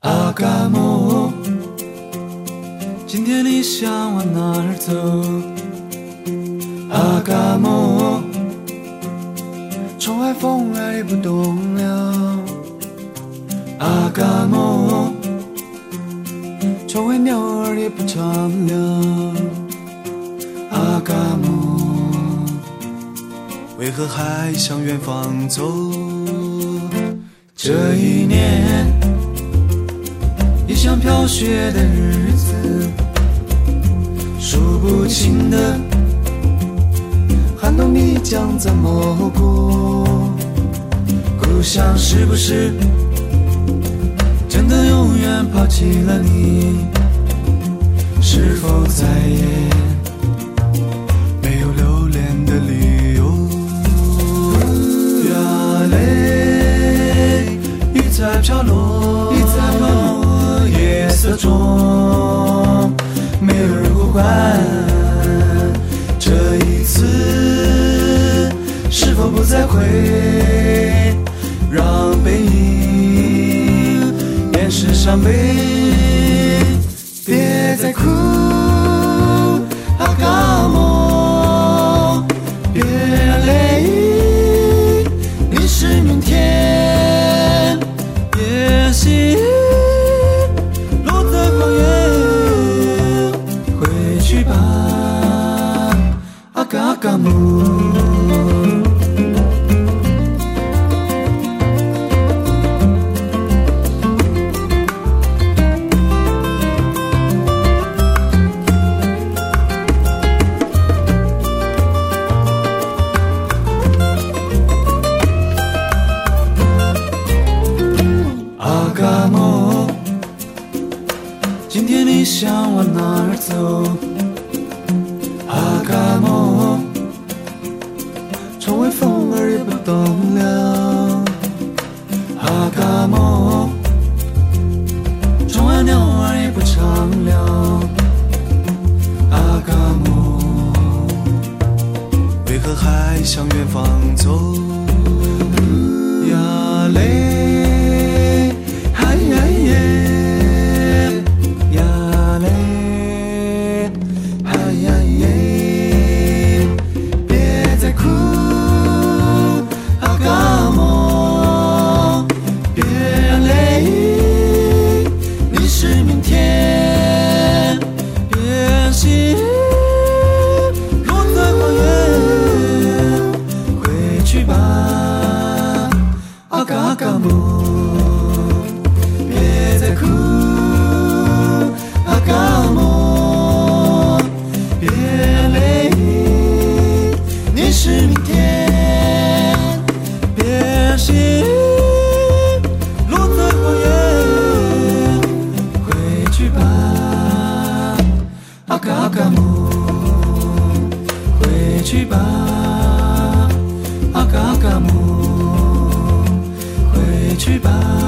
阿嘎莫，今天你想往哪儿走？阿嘎莫，窗外风儿也不动了。阿嘎莫，窗外鸟儿也不唱了。阿嘎莫，为何还向远方走？这一年也像飘雪的日子，数不清的寒冬你将怎么过？故乡是不是真的永远抛弃了你？是否再也没有留恋的理由？呀嘞，雨在飘落，夜色中没有人呼唤。这一次是否不再会让背影掩饰伤悲？别再哭，阿嘎莫，别让泪淋湿明天。也许落在荒原，回去吧，阿嘎莫。今天你想往哪儿走？阿嘎莫，窗外风儿也不动了。阿嘎莫，窗外鸟儿也不唱了。阿嘎莫，为何还向远方走？呀嘞，嗨呀耶。阿嘎莫，别再哭，阿嘎莫，别泪你是明天。别心落在荒原，回去吧，阿嘎莫，回去吧，阿嘎莫。回去吧。